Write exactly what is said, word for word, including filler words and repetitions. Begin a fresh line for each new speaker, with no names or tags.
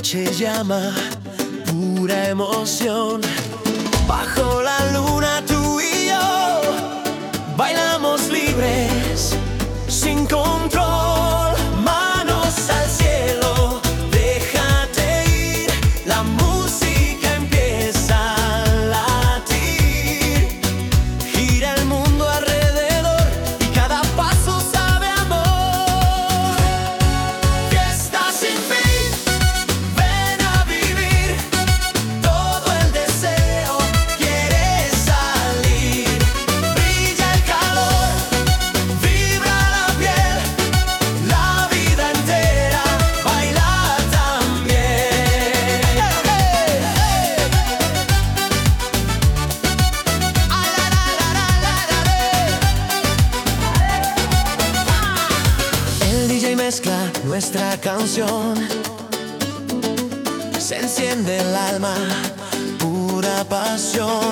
noche llama, pura emoción. Bajo la luna tú y yo bailamos libres, sin control, manos al cielo, déjate ir, la música empieza a latir, gira el mundo alrededor y cada paso sabe amor. Fiesta sin fin, ven a vivir, todo el deseo quiere salir, brilla el calor, vibra la piel, la vida entera baila también. El D J mezcla nuestra canción, se enciende el alma, pura pasión.